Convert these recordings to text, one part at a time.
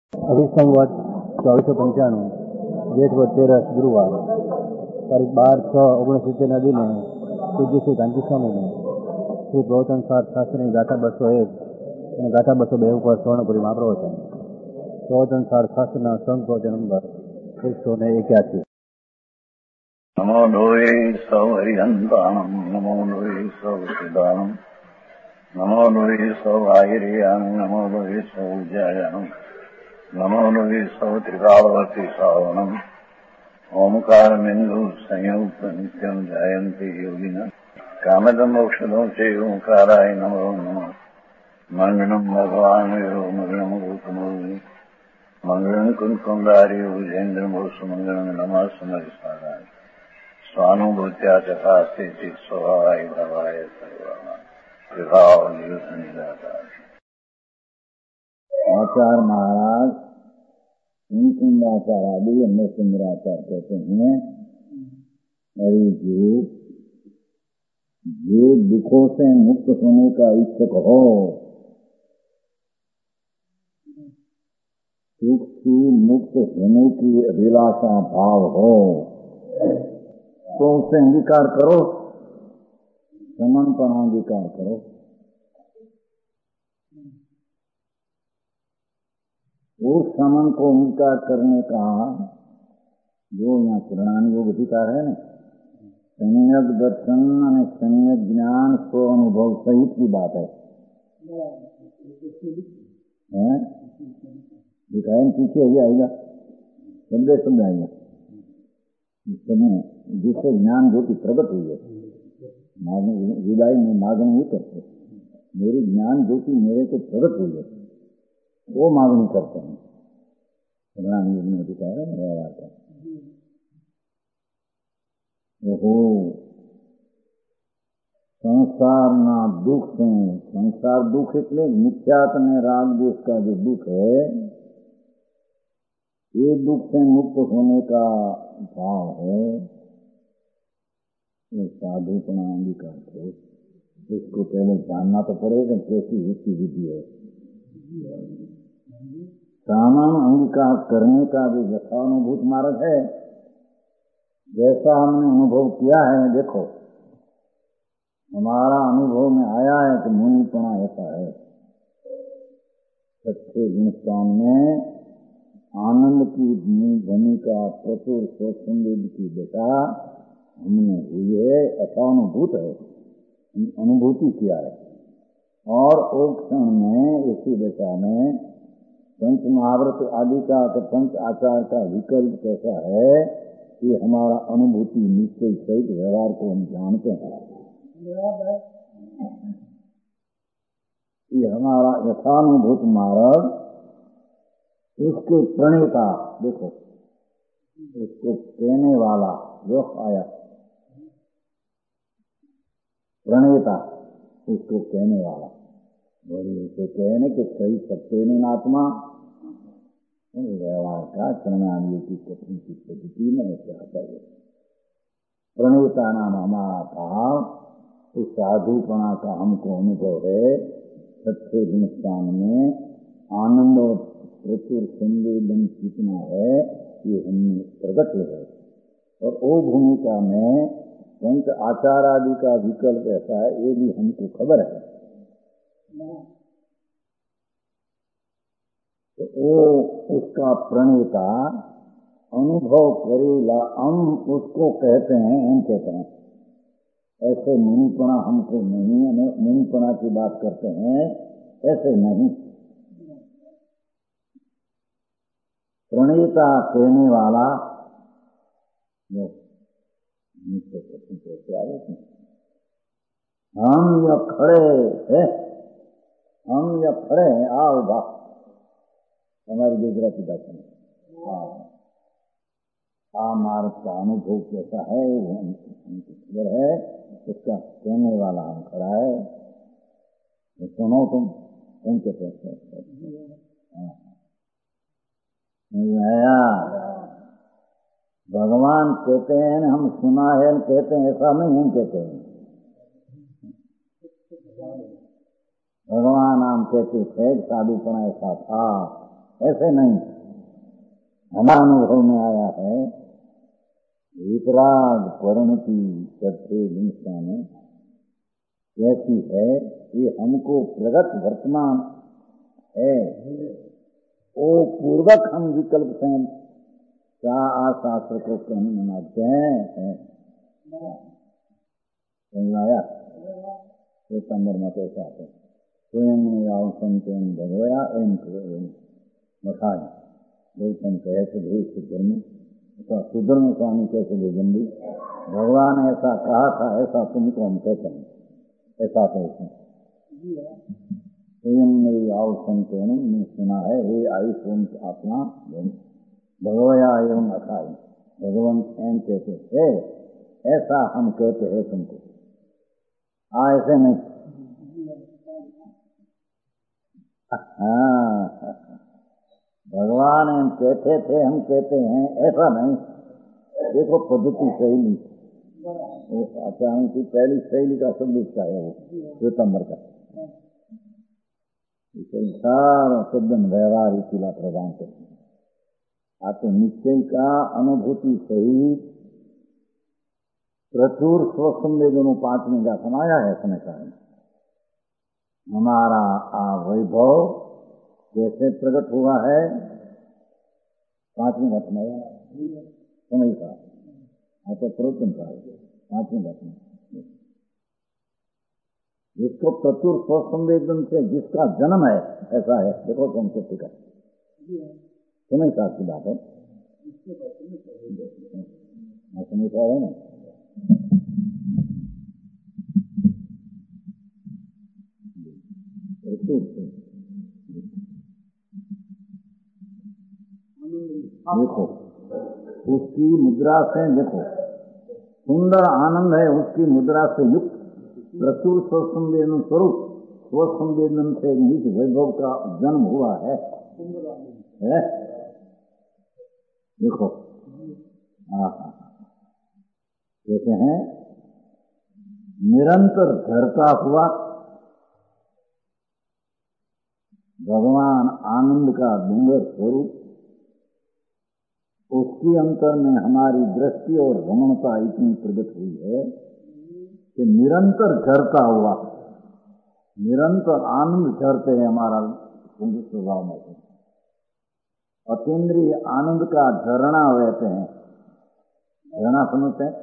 અભિસંવત 2495 જેઠ વદ 13 ગુરુવાર તારીખ 12/6/69 દિને પૂજ્ય શ્રી કાંતિ સ્વામીને શ્રી પ્રવચન શાસ્ત્રની ગાથા 201 અને ગાથા 202 ઉપર સ્વર્ણપુરીમાં પ્રવચન. પ્રવચન શાસ્ત્રના સંપ્રવચન નંબર 181. નમો લોહે સૌ હરિહંતાણમ નમો લોહે સૌ સિદ્ધાણમ નમો લોહે સૌ આહિર્યાન નમો લોહે સૌ જયાનમ નમો લોહે સૌ ત્રિકાળવતી શ્રાવણમ ઓમકાર બિંદુ સંયુક્ત નિત્યમ જયંતિ યોગિન કામદમ મોક્ષદો છે ઓંકારાય નમો નમઃ. મંગળમ ભગવાન વિરો મંગળમ ગૌતમોની મંગળમ કુંકુંડાર્ય વિજેન્દ્રમોષ મંગળમ નમઃ સમરિસારાય સ્વાનુભૂત્યા ચકાસ્તે ચિત સ્વભાવાય ભવાય સર્વમાં વિભાવ નિયુત નિરાકાર. आचार्य महाराज मुकुंदाचार्य आदि अन्य सुंदराचार्य कहते हैं, अरे जो दुखों से मुक्त होने का इच्छुक हो, सुख से मुक्त होने की अभिलाषा भाव हो, तो उसे अंगीकार करो, समर्पण अंगीकार करो. उस समन को अंगीकार करने का जो यहाँ प्रणाम योग अधिकार है ना, सम्यक दर्शन और सम्यक ज्ञान स्व अनुभव सहित की बात है. दिखाए पीछे ही आएगा, शब्द आएगा जिससे ज्ञान ज्योति प्रकट हुई है. विदाई में मागणी नहीं करते, मेरी ज्ञान ज्योति मेरे को प्रकट हुई है, वो मांगनी करते हैं. प्रणाम योग में अधिकार है व्यवहार का. ओहो, संसार दुख से, संसार दुख એટલે મિથ્યાત્વ राग देश का जो दुख है, ये दुख से मुक्त होने का भाव है. ये साधुपना अंगीकार करो. इसको पहले जानना तो पड़ेगा कैसी इसकी विधि है. सामान अंगीकार करने का जो यथानुभूत मार्ग है, जैसा हमने अनुभव किया है, देखो हमारा अनुभव में आया है कि मुनिपना ऐसा है. सच्चे हिंदुस्तान में आनंद की भूमिका प्रचुर स्वसंवेद की दशा हमने हुई है, यथानुभूत है, अनुभूति किया है. और उस क्षण में इसी दशा में पंच महाव्रत आदि का पंच आचार का विकल्प कैसा है कि हमारा अनुभूति निश्चय सहित व्यवहार को हम जानते हैं. ये हमारा यथानुभूत मार्ग, उसके प्रणेता देखो, उसको कहने वाला जो आया प्रणेता, उसको कहने वाला उसे कहने के सही सत्य आत्मा व्यवहार का प्रणाली की कथन की पद्धति में ऐसे आता है. प्रणेता नाम हमारा भाव, उस साधुपना का हमको अनुभव है. सच्चे हिंदुस्तान में आनंद और प्रचुर संवेदन कितना है ये हमने प्रकट है. और वो भूमिका में पंच आचार आदि का विकल्प ऐसा है, ये भी हमको खबर है. तो वो उसका प्रणेता अनुभव करेला, हम उसको कहते हैं, हम कहते हैं ऐसे मुनिपना हमको नहीं, मुनिपना की बात करते हैं, ऐसे नहीं. प्रणेता कहने वाला जो हम या खड़े है, हम या खड़े हैं, आओ बा, हमारी गुजराती भाषा में आ मार्ग का अनुभव कैसा है वो हमको खबर है. उसका कहने वाला हम खड़ा है. तो सुनो तुम कहते आया. भगवान कहते हैं हम सुना है, कहते हैं ऐसा नहीं, हम कहते हैं भगवान नाम कहते थे साधुपना ऐसा था, ऐसे नहीं। हमारे अनुभव में आया है वितराग परिणति करते हिंसा में कैसी है, ये हमको प्रगट वर्तमान है, वो पूर्वक हम विकल्प से क्या शास्त्र को कहने मानते हैं। समझाया सितंबर में कैसा है स्वयं संतन भगवया एम मखाए गौतम कहे थे भेष धर्म सुधर्म स्वामी कैसे भेजन दी, भगवान ऐसा कहा था, ऐसा तुमको हम कहते हैं, ऐसा कहते हैं। स्वयं मेरी आओ संतन ने सुना है, हे आई सोम आत्मा भगवया एवं अखाई, भगवान एम कहते थे, ऐसा हम कहते हैं तुमको। ऐसे नहीं। हाँ, भगवान हम कहते थे, हम कहते हैं, ऐसा नहीं। देखो पद्धति शैली, वो आचार्य की पहली शैली का शब्द है वो सितंबर का सारा शब्द व्यवहार इसीला प्रदान करते हैं। तो निश्चय का अनुभूति सहित प्रचुर स्वसंवेदनों 5वें का समाया है समय का। हमारा वैभव कैसे प्रकट हुआ है 5वें का समाया समय का, तो प्रवचन का 5वें का समय। जिसको प्रचुर स्वसंवेदन से जिसका जन्म है ऐसा है। देखो कौन से टिका समय का की बात है, समय का है ना। देखो उसकी मुद्रा से, देखो सुंदर आनंद है उसकी मुद्रा से युक्त प्रचुर स्वसंवेदन स्वरूप स्वसंवेदन से निज वैभव का जन्म हुआ है। देखो कहते हैं निरंतर झरता हुआ भगवान आनंद का डूंगर स्वरूप, उसकी अंतर में हमारी दृष्टि और रमणता इतनी प्रकट हुई है कि निरंतर झरता हुआ, निरंतर आनंद झरते हैं हमारा स्वभाव में। अतीन्द्रिय आनंद का झरना रहते हैं। झरना समझते हैं,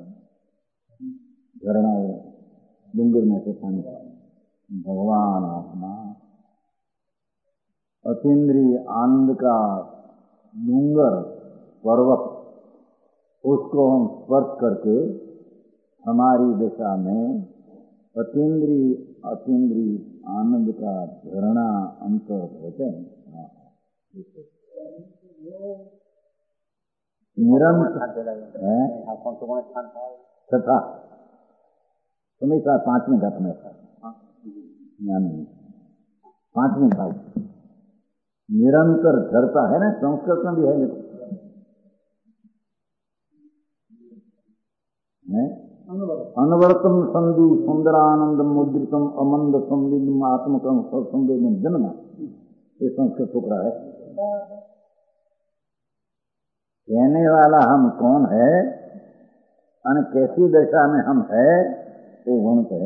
झरना डूंगर में से पानी, भगवान आत्मा अतीन्द्रिय आनंद का डूंगर पर्वत, उसको हम स्पर्श करके हमारी दिशा में अतीन्द्रिय आनंद का झरना अंतर होते हैं। निरंतर तथा हमेशा 5वें घट में 5वें भाव निरंतर झरता है ना, संस्कृत में भी है। अनवर्तम संधि सुंदरानंद मुद्रितम अमंद संविदम आत्मकम संवेदन जन्म, ये संस्कृत टुकड़ा है। कहने वाला हम कौन है और कैसी दशा में हम है वो गुण है।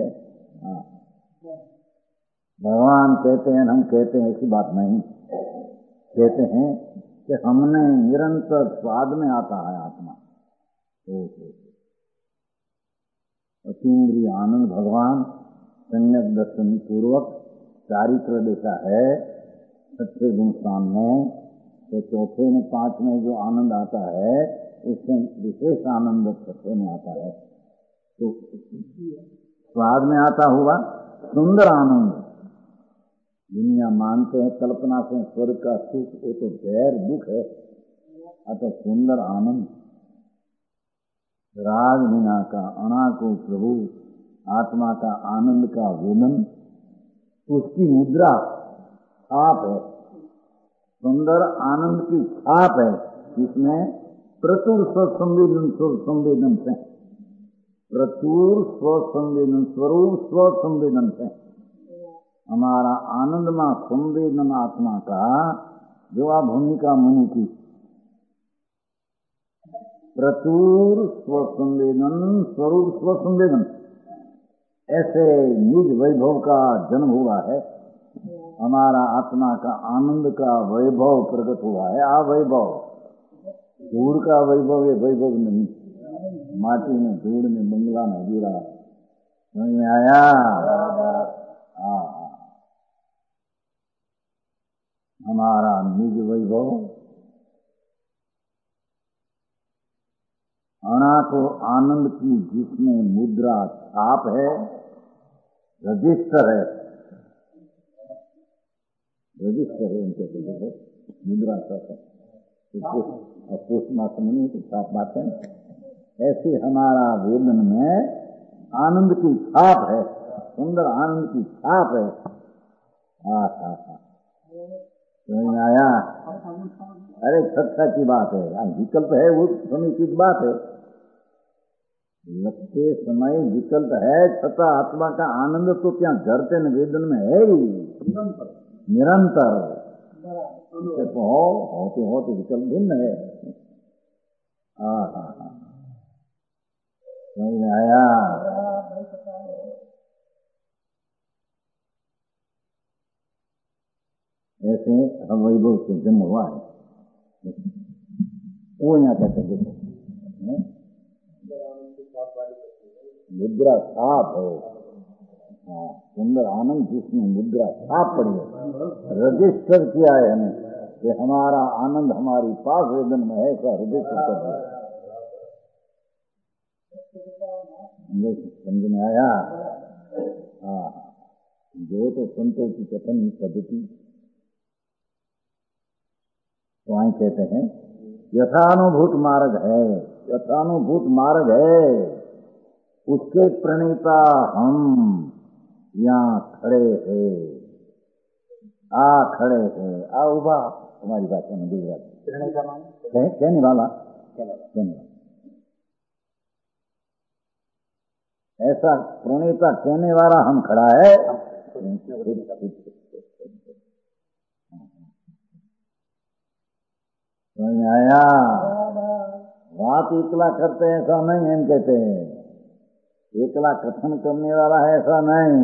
भगवान कहते हैं हम कहते हैं, ऐसी बात नहीं। कहते हैं कि हमने निरंतर स्वाद में आता है आत्मा, अतीन्द्रिय आनंद भगवान सम्यक दर्शन पूर्वक चारित्र दिशा है सच्चे गुण स्थान में। तो चौथे में 5 में जो आनंद आता है उससे विशेष आनंद छठे में आता है। तो स्वाद में आता हुआ सुंदर आनंद, दुनिया मानते हैं कल्पना से स्वर्ग का सुख, वो तो गैर दुख है। अतः सुंदर आनंद राग मीना का अनाको प्रभु आत्मा का आनंद का वेदन, उसकी मुद्रा छाप है, सुंदर आनंद की छाप है, जिसमें प्रचुर स्वसंवेदन से, प्रचुर स्वसंवेदन स्वरूप स्वसंवेदन से हमारा आनंदमा संवेदन आत्मा का जो आ भूमिका मुनि की, प्रचुर स्वसंवेदन, स्वरूप स्वसंवेदन, ऐसे निज वैभव का जन्म हुआ है। हमारा आत्मा का आनंद का वैभव प्रकट हुआ है। आ वैभव धूड़ का वैभव, ये वैभव नहीं, माटी में धूड़ में बंगला में गिरा, समझ में आया? हमारा निज वैभव अनाथ आनंद की, जिसमें मुद्रा छाप है, रजिस्टर है, रजिस्टर है उनके देखो, मुद्रा छाप है, पोस्ट मास्टर नहीं तो छाप बात है। ऐसे हमारा वेदन में आनंद की छाप है, सुंदर आनंद की छाप है। समझ में आया? अरे सत्ता की बात है, विकल्प है वो समीचित बात है, लगते समय विकल्प है, छठा आत्मा का आनंद तो क्या घरते निवेदन में है ही निरंतर। तो होते होते विकल्प भिन्न है। समझ में आया? ऐसे हम वैभव से जन्म हुआ है। वो यहाँ कहते हैं मुद्रा छाप है, सुंदर आनंद जिसमें मुद्रा छाप पड़ी है, रजिस्टर किया है हमें कि हमारा आनंद हमारी पास वेदन में है, ऐसा रजिस्टर कर दिया। समझ में आया? जो तो संतों की कथन पद्धति वहीं कहते हैं यथानुभूत मार्ग है, यथानुभूत मार्ग है, उसके प्रणेता हम यहाँ खड़े हैं, खड़े हैं, उबा हमारी भाषा में गुजराती कहने वाला, ऐसा प्रणेता कहने वाला हम खड़ा है। समझ में आया? बात इकला करते हैं ऐसा नहीं, हम कहते हैं एकला कथन करने वाला है ऐसा नहीं।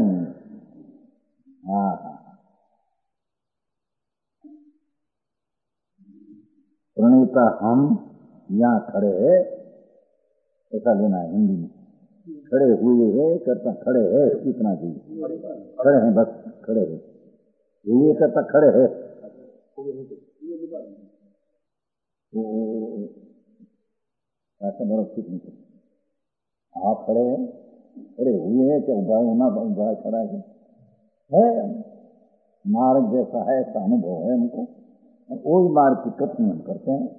प्रणेता हम यहाँ खड़े हैं, ऐसा लेना है हिंदी में। खड़े हुए हैं करता खड़े है, इतना भी खड़े हैं, बस खड़े हैं, हुए करता खड़े है, ऐसा बड़ा ठीक नहीं करता। आप खड़े हैं, खड़े हुए हैं, क्या उबाय होना उबाय खड़ा है मार्ग जैसा है, ऐसा अनुभव है हमको, वही मार्ग की कथन हम करते हैं।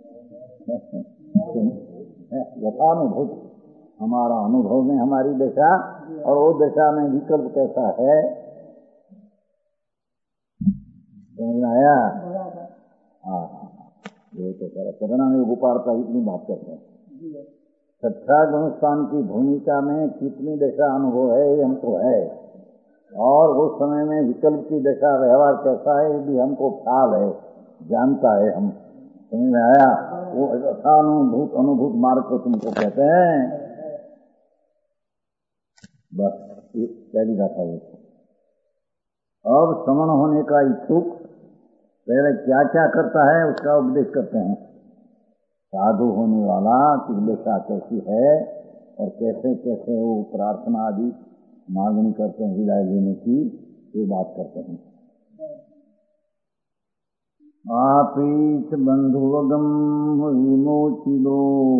यथानुभूत हमारा अनुभव में हमारी दशा, और वो दशा में विकल्प कैसा है, समझ में आया? ये तो करना में उपारता इतनी बात करते हैं। सच्चा गुणस्थान की भूमिका में कितनी दशा अनुभव है ये हमको है, और उस समय में विकल्प की दशा व्यवहार कैसा है ये भी हमको ख्याल है, जानता है हम। समझ में आया? वो अनुभूत मार्ग को तुमको कहते हैं। बस पहली बात है। अब श्रवण होने का इच्छुक पहले क्या क्या करता है उसका उपदेश करते हैं। साधु होने वाला की दशा कैसी है और कैसे कैसे वो प्रार्थना आदि मांगनी करते हैं विदाई लेने की, ये बात करते हैं। आपीच बंधुवगम विमोचिलो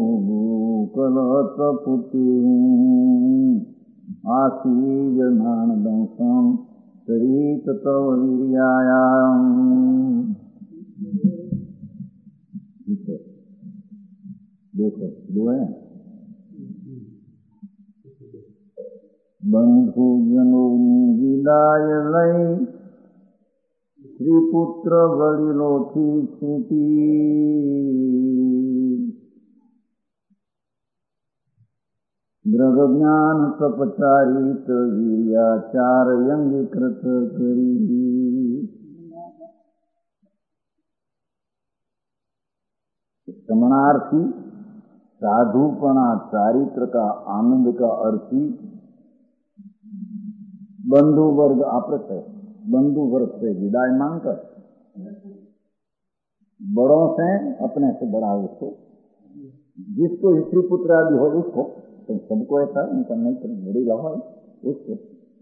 कलतपुति आसीजनानदंसं सरित तव वीर्यायाम। देखो दो है। बंधु जनों विदाय लई श्रीपुत्र वडिलो थी छूटी। द्रग ज्ञान तपचारित वीर्याचार अंगीकृत करी। भावनार्थी, साधुपना, चारित्र का, आनंद का अर्थी, बंधु वर्ग आपस है, बंधु वर्ग से विदाई मांगकर, बड़ों से अपने से बड़ा उसको, जिसको स्त्री पुत्र आदि हो उसको, तो सबको ऐसा इनका नहीं तो वडील हो उसको,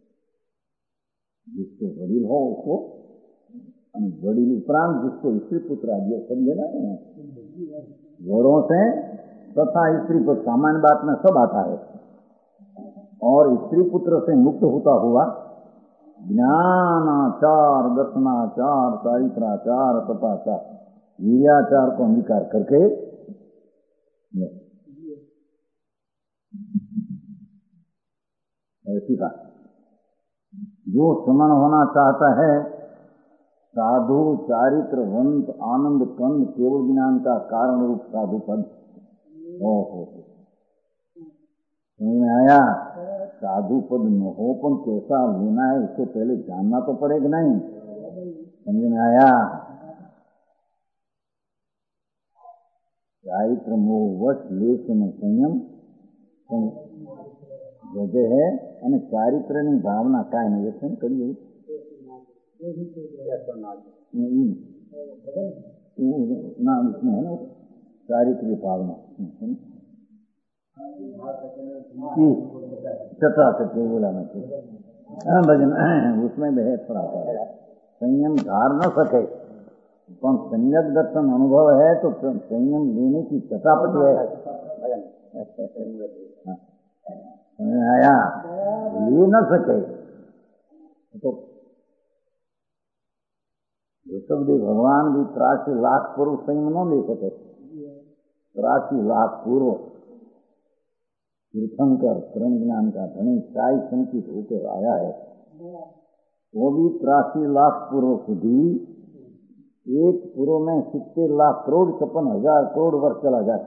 जिसको वडील हो उसको, वडील उपरांत जिसको स्त्री पुत्र आदि समझे ना, बड़ों से तथा स्त्री पुत्र सामान्य बात में सब आता है, और स्त्री पुत्र से मुक्त होता हुआ ज्ञानाचार, दर्शनाचार, चारित्राचार, तपाचार, वीर्याचार को अंगीकार करके ऐसी बात, जो समन होना चाहता है, साधु, चारित्र, वंत, आनंद, कंद, केवल ज्ञान का कारण रूप साधु पद, ओहो समझ में आया? साधु पद न हो पण कैसा लेना है इसको पहले जानना तो पड़ेगा नहीं, समझ में आया? चारित्र मोह वश लेश में संयम जगह है, અને ચારિત્રની ભાવના કાંઈ નહીં વ્યસન કરીએ ना, उसमें है ना चारित्र्य भावना, चटा चटे बोलाना चाहिए भजन, उसमें भी है थोड़ा सा संयम धार न सके, पर संयक दर्शन अनुभव है तो संयम लेने की चटापटी है, आया ले न सके तो ऋषभदेव भगवान भी 83 लाख पूर्व संयम न ले सके, 83 लाख पूर्व तीर्थंकर कर्म ज्ञान का धनी साई संकित होकर आया है, वो भी 83 लाख पूर्व સુધી एक पूर्व में 70 लाख करोड़ 56,000 करोड़ वर्ष चला जाए,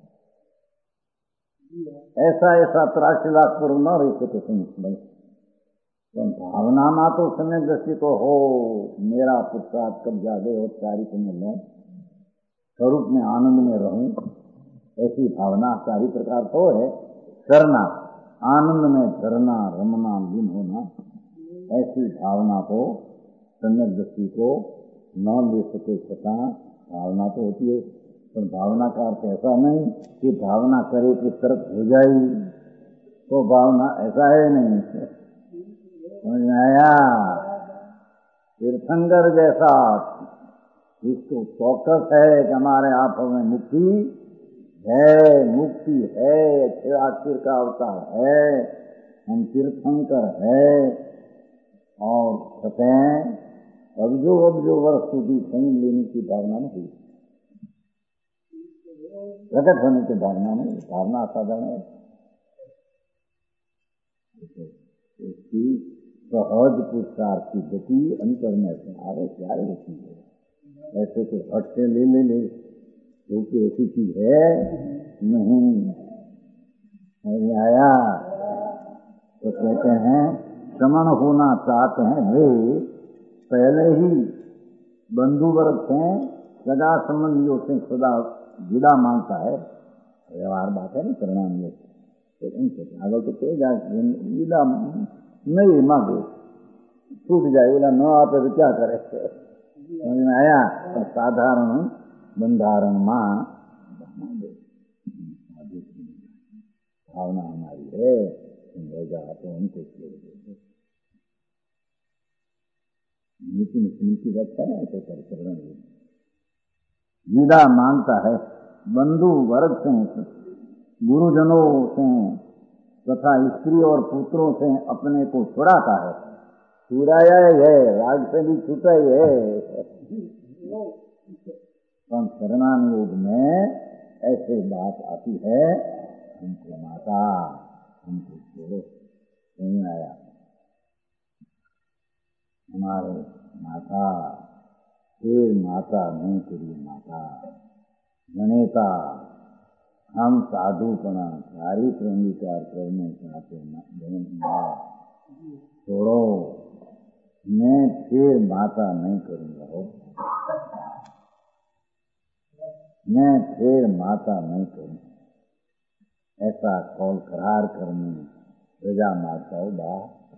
ऐसा 83 लाख पूर्व न रह सके संयम। भावना में तो समय दृष्टि तो हो, मेरा पुरुषार्थ कब जागे और चारित्र में लूं, स्वरूप में आनंद में रहूं, ऐसी भावना सारी प्रकार तो है करना, आनंद में झरना रमना लीन होना, ऐसी भावना को समय दृष्टि को न ले सके छता भावना तो होती है, पर भावना का अर्थ ऐसा नहीं कि भावना करे कि तरफ हो जाए, तो भावना ऐसा है नहीं, समझ में आया? तीर्थंकर जैसा जिसको चौकस है कि हमारे आंखों में मुक्ति है, आखिर का अवतार है, हम तीर्थंकर है, और सतें अब जो वर्ष સુધી संयम लेने की भावना में हुई, प्रकट होने की भावना में, भावना असाधारण है, उसकी सहज पुरुषार्थ की गति अंतर में से आवे क्या होती है, ऐसे तो हट से ले क्योंकि ऐसी चीज है नहीं, समझ आया? तो कहते हैं समन होना चाहते हैं वे पहले ही बंधु वर्ग से, सगा संबंधियों से सदा विदा मांगता है, व्यवहार बात है ना, करना तो उनसे आगे तो कहेगा विदा नहीं मांगे, छूट जाए, बोला न आते तो क्या करे, समझ में आया? तो साधारण बंधारण मां भावना हमारी है, तो उनको छोड़ दे, नीति रखता है तो कर विदा मांगता है, बंधु वर्ग से, गुरुजनों से तथा स्त्री और पुत्रों से अपने को छुड़ाता है, छुड़ाया है, राग से भी छूटा ही है, पर शरणानुयोग में ऐसे बात आती है, हमको माता, हमको छोड़ो, नहीं आया, हमारे माता, फिर माता नहीं करिए माता, जनेता हम साधुपना चारित्र अंगीकार करने चाहते न, छोड़ो, मैं फिर माता नहीं करूंगा हो, मैं फिर माता नहीं करूं, ऐसा कौल करार करने प्रजा माता बा।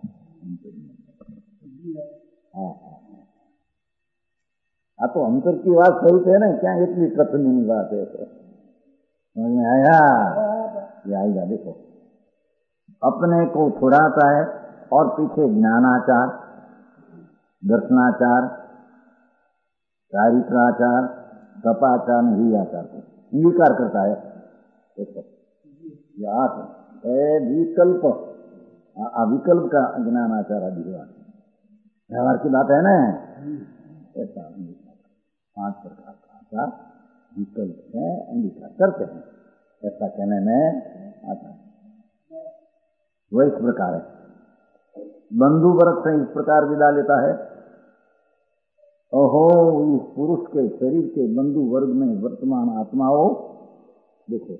हाँ हाँ हाँ, तो अंतर की बात सही थे ना, क्या इतनी कठिन बात है? समझ में आया? ये आएगा, देखो अपने को छुड़ाता है और पीछे ज्ञानाचार, दर्शनाचार, चारित्राचार, तपाचार, निधियाचार को अंगीकार करता है। देखो ये आठ है विकल्प, अविकल्प का ज्ञानाचार अधिकार व्यवहार की बात है ना। ऐसा 5 प्रकार का आचार विकल्प है, अंगीकार करते हैं, ऐसा कहने में आता है। वह इस प्रकार है, बंधु वर्ग से इस प्रकार विदा लेता है। ओहो, इस पुरुष के शरीर के बंधु वर्ग में वर्तमान आत्माओं, देखो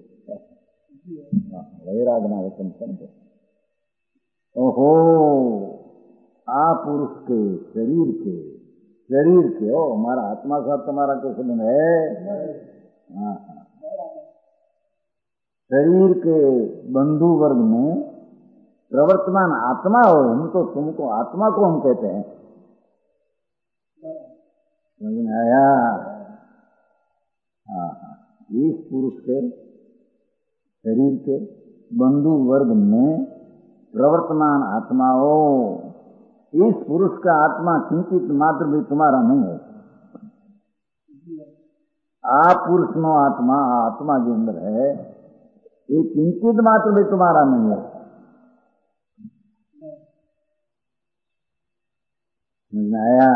वैरागना वचन समझो। ओहो, आ पुरुष के शरीर के ओ, हमारा आत्मा साथ तुम्हारा क्या संबंध है? हाँ, शरीर के बंधु वर्ग में प्रवर्तमान आत्मा हो, हम तो तुमको आत्मा को हम कहते हैं। समझ में आया? हाँ हाँ, इस पुरुष के शरीर के बंधु वर्ग में प्रवर्तमान आत्मा हो, इस पुरुष का आत्मा किंचित मात्र भी तुम्हारा नहीं है। आप पुरुष नो आत्मा, आत्मा के अंदर है, ये किंचित मात्र भी तुम्हारा नहीं है। समझ में आया?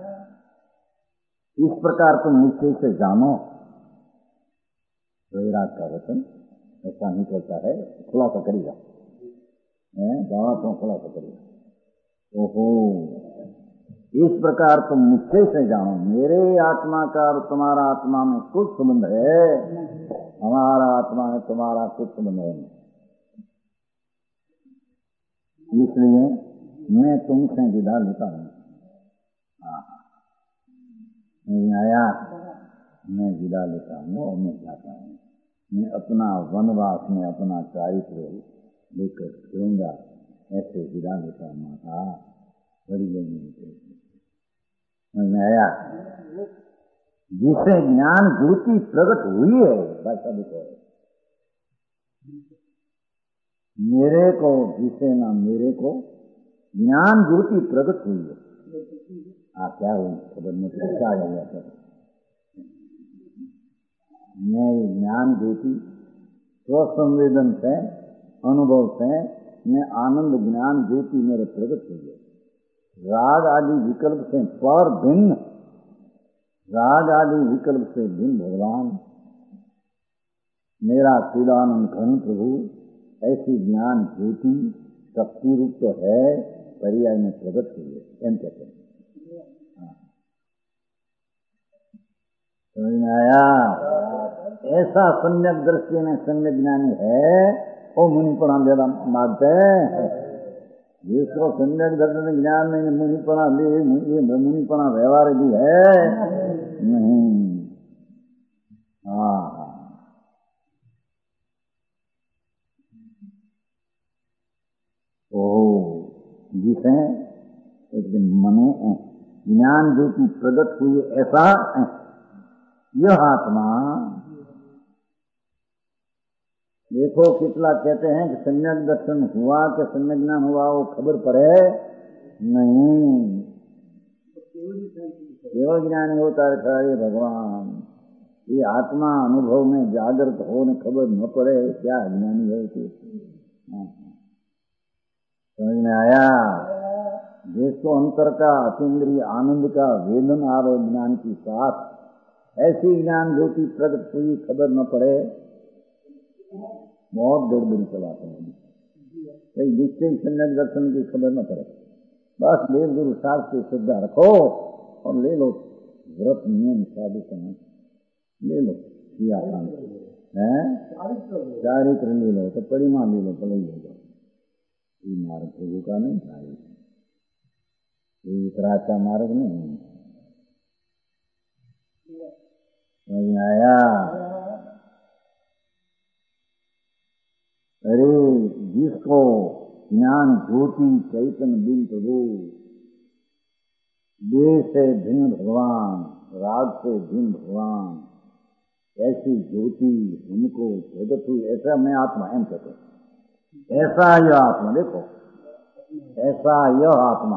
इस प्रकार तुम निश्चय से जानो। वैराग का वचन ऐसा नहीं करता है, खुलासा करेगा, दावा तो खुलासा करेगा। ओहो, इस प्रकार तुम निश्चय से जानो, मेरे आत्मा का और तुम्हारा आत्मा में कुछ संबंध है, हमारा आत्मा में तुम्हारा कुछ संबंध है। इसलिए मैं तुमसे विदा लेता हूं। आया, मैं विदा लेता हूँ और मैं जाता हूँ। मैं अपना वनवास में अपना चारित्र लेकर फिरूंगा, ऐसे विदा लेता हूँ। माता बड़ी समझ आया? जिसे ज्ञान ज्योति प्रकट हुई है, भाषा देखो, मेरे को जिसे ना मेरे को ज्ञान ज्योति प्रकट हुई है। क्या हुई खबर में क्या गया था? मैं ज्ञान ज्योति स्वसंवेदन से, अनुभव से, मैं आनंद ज्ञान ज्योति मेरे प्रकट हुई है। राग आदि विकल्प से पर भिन्न, राग आदि विकल्प से भिन्न भगवान मेरा चिदानंद घन प्रभु ऐसी ज्ञान ज्योति शक्ति रूप तो है, पर्याय में प्रकट हुई है। एम कहते हैं। समझ में आया? ऐसा सम्यक दृष्टि में सम्यक ज्ञानी है, वो मुनिपणा ज्यादा मांगते हैं। जिसको सम्यक दर्शन ज्ञान में मुनिपणा ले, ये मुनिपणा व्यवहार भी है नहीं। हाँ, ओ जिसे एकदम मने ज्ञान ज्योति प्रकट हुई ऐसा यह आत्मा। देखो कितना कहते हैं कि सम्यक दर्शन हुआ कि सम्यक ज्ञान हुआ, वो खबर पड़े नहीं। केवल ज्ञानी होता है भगवान, ये आत्मा अनुभव में जागृत हो न खबर न पड़े, क्या ज्ञानी है? समझ में आया? जिसको अंतर का अतीन्द्रिय आनंद का वेदन आवे ज्ञान की साथ, ऐसी ज्ञान ज्योति प्रकट हुई खबर न पड़े, बहुत गड़बड़ी चलाते हैं। कई निश्चय सम्यक दर्शन की खबर न पड़े, बस देव गुरु शास्त्र की श्रद्धा रखो और ले लो व्रत नियम साधु समाज ले लो, किया काम है, चारित्र ले लो तो परिमा ले लो, पलई ले लो। ये मार्ग प्रभु का नहीं था, ये वितराग का मार्ग नहीं। समझ में आया? देखो ज्ञान ज्योति चैतन्य बिन प्रभु, देह से भिन्न भगवान, राग से भिन्न भगवान, ऐसी ज्योति हमको प्रगट हुई। ऐसा मैं आत्मा एम कहते हैं, ऐसा यह आत्मा, देखो ऐसा यह आत्मा।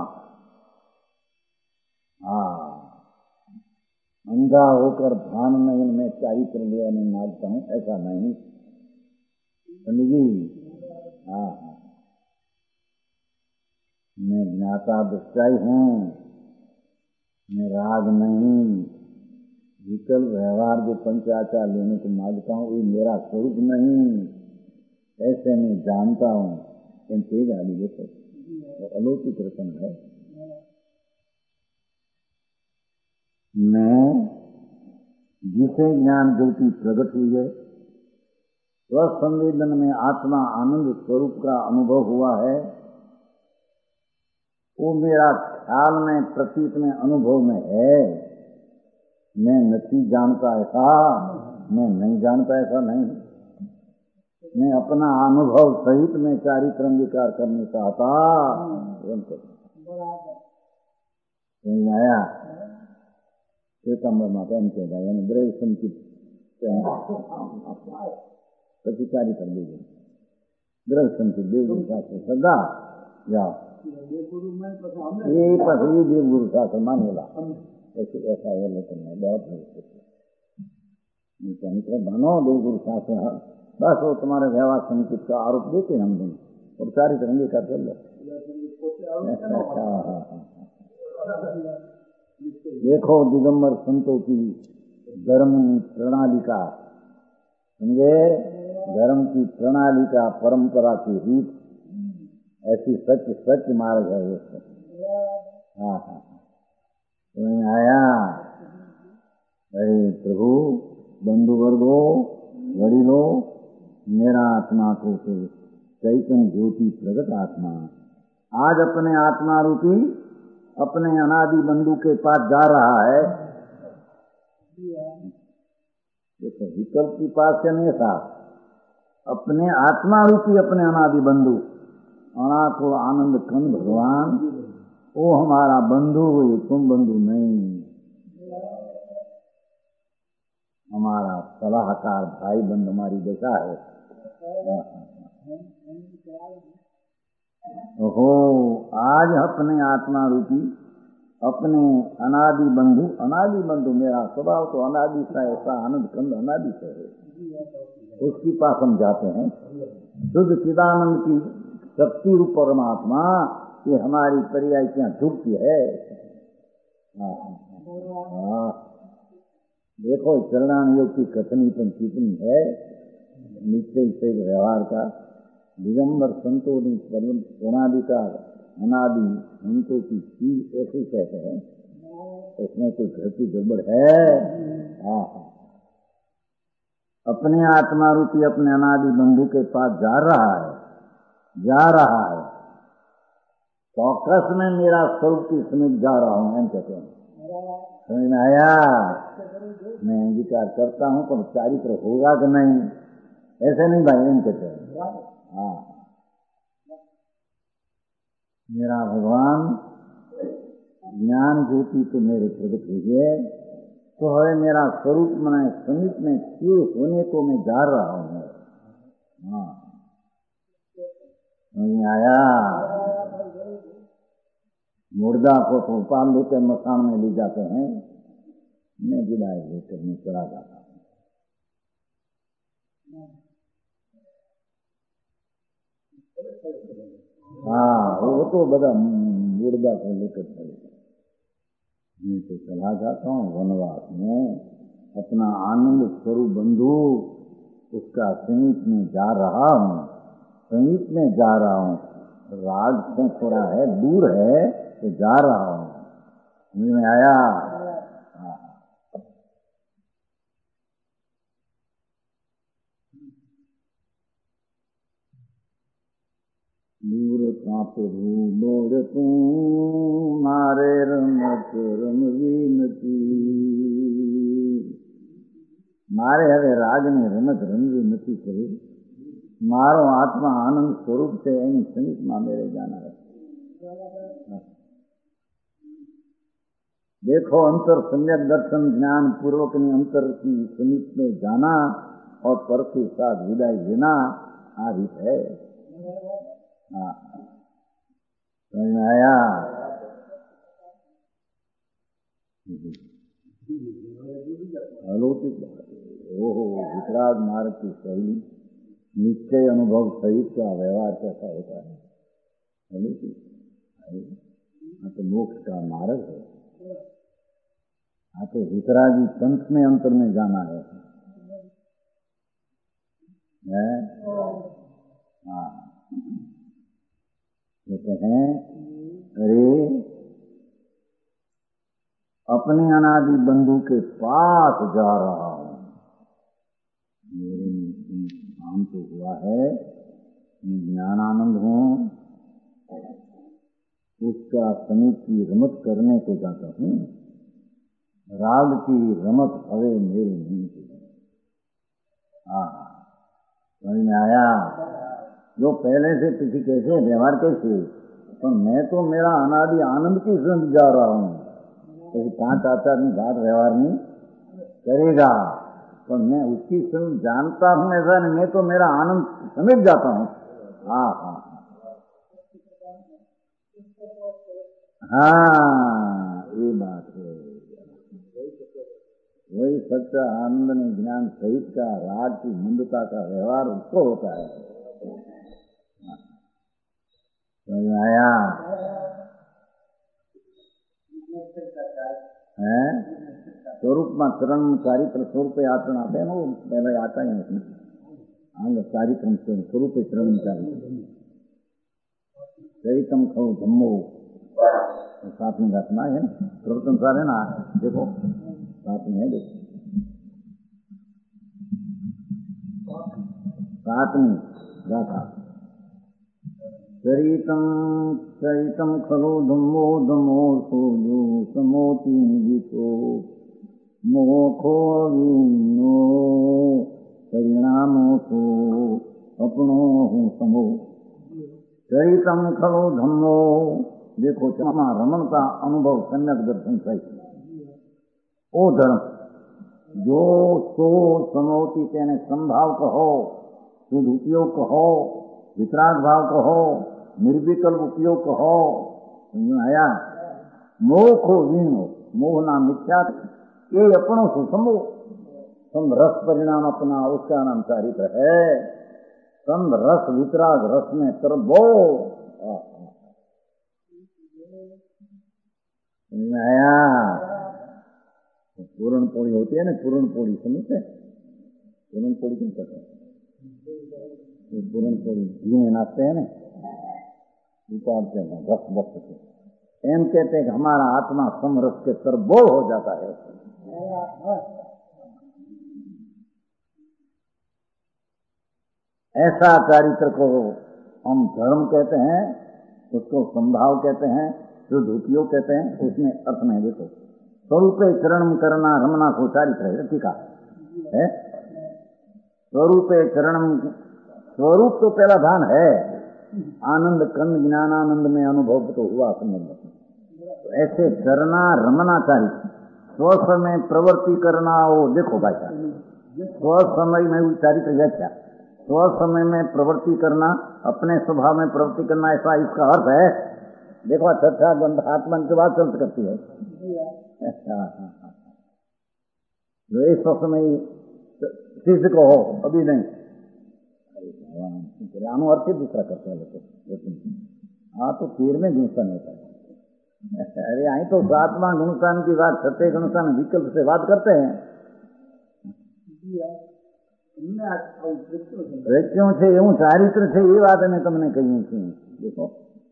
अंधा होकर भान नहीं मैं चारित्र लिया नहीं मांगता हूं, ऐसा नहीं समझी। मैं ज्ञाता दृष्टाई हूं, मैं राग नहीं, विकल्प व्यवहार जो पंचाचार लेने को मांगता हूं वो मेरा स्वरूप नहीं, ऐसे मैं जानता हूं। तेज आदि देखो अलौकिक रतन है। मैं जिसे ज्ञान ज्योति प्रकट हुई है, स्वसंवेदन में आत्मा आनंद स्वरूप का अनुभव हुआ है, वो मेरा ख्याल में प्रतीत में अनुभव में है। मैं नहीं जानता ऐसा, मैं नहीं जानता ऐसा नहीं, मैं अपना अनुभव सहित में चारित्र अंगीकार करने चाहता। आया श्वेतांबर माता एम कहता है, यानी ब्रह्म संचित પછી ચારિત્ર દેવ ગ્રહ સંचित દેવગુરુ શાસ્ત્ર સદા જાઓ ये પછી દેવગુरु शास्त्र मानेला। ऐसा है लेकिन बहुत मित्र बनो देवगुरु शास्त्र, बस वो तुम्हारे व्यवहार संचित का आरोप देते हम दोनों और चारित्र अंगीकार कर लो। देखो दिगंबर संतों की धर्म प्रणाली का, समझे, धर्म की प्रणाली का, परंपरा की रीत, ऐसी सच सच मार्ग है ये। तुम्हें आया अरे प्रभु बंधु वर्गो वड़ीलो, मेरा आत्मा को तो चैतन्य ज्योति प्रगट आत्मा आज अपने आत्मा रूपी अपने अनादि बंधु के पास जा रहा है। तो विकल्प के पास से नहीं था, अपने आत्मा रूपी अपने अनादि बंधु अनाको आनंद कंद भगवान, वो हमारा बंधु हुई, तुम बंधु नहीं, हमारा सलाहकार भाई बंधु हमारी दशा है। ओहो आज अपने आत्मा रूपी अपने अनादि बंधु मेरा स्वभाव तो अनादि सा ऐसा आनंद कंद अनादि से है, उसके पास हम जाते हैं। शुद्ध चिदानंद की शक्ति रूप परमात्मा ये हमारी पर्याय क्या झुकती है। देखो चरणान योग की कथनी पर कितनी है, निश्चय से व्यवहार का दिगंबर संतों ने प्रणाली का अनादि संतों की चीज ऐसी कहते हैं, उसमें कोई घटी गड़बड़ है। अपने आत्मा रूपी अपने अनादि बंधु के पास जा रहा है, चौकस में मेरा स्वरूप की समीप जा रहा हूं, एम कहते हैं। समझ में आया? मैं अंगीकार करता हूं पर चारित्र होगा कि नहीं, ऐसे नहीं भाई, एम कहते हैं। मेरा भगवान ज्ञान ज्योति तो मेरे प्रगट हुई है, तो है मेरा स्वरूप मैं समीप में स्थिर होने को मैं जा रहा हूं। नहीं आया? मुर्दा को तो पाल लेकर मकान में ले जाते हैं, मैं विदाई लेकर मैं चला जाता हूँ। वो तो बड़ा मुर्दा को लेकर चले, मैं तो चला जाता हूँ वनवास में, अपना आनंद स्वरूप बंधु उसका समीप में जा रहा हूँ, समीप में जा रहा हूँ। राग से थोड़ा है, दूर है, तो जा रहा हूँ। समझ में आया? दूर का प्रभु बोल तू मारे रमत रमवीनती, मारे हवे राग में रमत रमवी नती करे, मारो आत्मा आनंद स्वरूप से एनी समीप में मेरे जाना है। देखो अंतर सम्यक दर्शन ज्ञान पूर्वक ने अंतर की समीप में जाना और पर के साथ विदाई लेना आ रीत है। हाँ समझ में आया? अलौकिक बात है। ओहो वितराग मार्ग की शैली निश्चय अनुभव सहित का व्यवहार कैसा होता है। अलौकिक तो मोक्ष का मार्ग है। तो वितरागी पंथ में अंतर में जाना है। हाँ कहते हैं अरे अपने अनादि बंधु के पास जा रहा हूं। मेरे काम तो हुआ है, ज्ञानानंद हूं, उसका समीप की रमत करने को जाता हूं। राग की रमत हवे मेरी नहीं की। समझ में आया? जो पहले से किसी कैसे व्यवहार कैसे, तो मैं तो मेरा अनादि आनंद की संग जा रहा हूं। तो 5 आचार्य बात व्यवहार नहीं करेगा, तो मैं उसकी संग जानता हूं ऐसा नहीं, मैं तो मेरा आनंद समेट जाता हूं। हाँ ये बात है। वही सच्चा आनंद ने ज्ञान सहित का राग की मंदता का व्यवहार उसको होता है। समझ में आया? स्वरूप में चरण चारित्र स्वरूप आचरण आते हैं ना, वो पहले आता ही उसमें आंग चारित्र स्वरूप चरण चारित्र चरितम खो धम्मो साथ में घटना है प्रवर्तन सार है ना। देखो साथ में है, देखो साथ में गाथा चरितम चरितम खलो धम्मो धम्मो सोजो समोति निजितो मोखो विनो परिणामो सो अपनो हूँ समो। चरितम खलो धम्मो देखो चमा रमण का अनुभव सम्यक दर्शन सहित ओ धर्म जो सो समोति तेने संभाव कहो, शुद्ध उपयोग कहो, वितराग भाव कहो, निर्विकल्प उपयोग कहो। आया? मोह को वीणो मोह नाम मिथ्या ये अपनों से समो सम रस परिणाम अपना उसका नाम चारित्र है। सम रस वितराग रस में तरबो। आया? पूर्ण पोड़ी होती है ना, पूर्ण पोड़ी समझते? पूर्ण पोड़ी क्यों कहते हैं? पूर्ण पोड़ी घी में नाचते हैं ना, उतारते हैं रस बस से एम कहते हैं कि हमारा आत्मा समरस के तरबोल हो जाता है। ऐसा चारित्र को हम धर्म कहते हैं, उसको संभाव कहते हैं, शुद्ध उपयोग कहते हैं। उसमें अर्थ में देखो स्वरूप चरण करना रमना को चारित्र है। टीका है स्वरूप चरणम, स्वरूप तो पहला धान है। आनंद कंद ज्ञानानंद में अनुभव तो हुआ संबंध। तो ऐसे करना रमना चारित्र, स्वसमय प्रवृत्ति करना। वो देखो भाई साहब स्वसमय में वो चारित्र व्याख्या, स्वसमय में प्रवृत्ति करना, अपने स्वभाव में प्रवृत्ति करना, ऐसा इसका अर्थ है। देखो अच्छा बंद आत्मा की बात चल करती है। इस समय सिद्ध को हो अभी नहीं, अर्थ ही दूसरा करते हैं लेकिन हाँ तो तीर में गुणस्थान होता है। अरे आई तो आत्मा गुणस्थान की बात, सत्य गुणस्थान विकल्प से बात करते हैं। व्यक्तियों से एवं चारित्र से ये बात मैं तुमने कही थी। देखो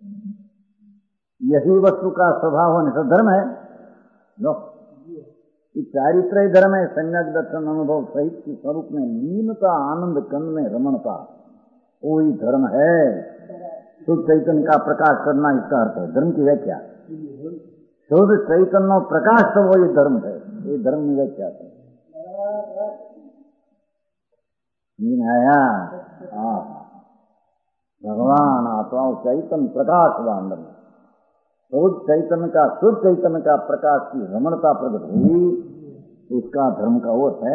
यही वस्तु का स्वभाव होने से धर्म है। लो चारित्र ही धर्म है। सम्यक दर्शन अनुभव सहित की स्वरूप में लीनता, आनंद कंद में रमणता, वही धर्म है। शुद्ध चैतन्य का प्रकाश करना इसका अर्थ है धर्म की व्याख्या। शुद्ध चैतन्य प्रकाश तो वही धर्म है, ये धर्म की व्याख्या है। आया? हाँ भगवान आत्मा चैतन्य प्रकाशवान बने, तो उस चैतन्य का, शुद्ध चैतन्य का प्रकाश की रमणता प्रकट हुई, उसका धर्म का वो है।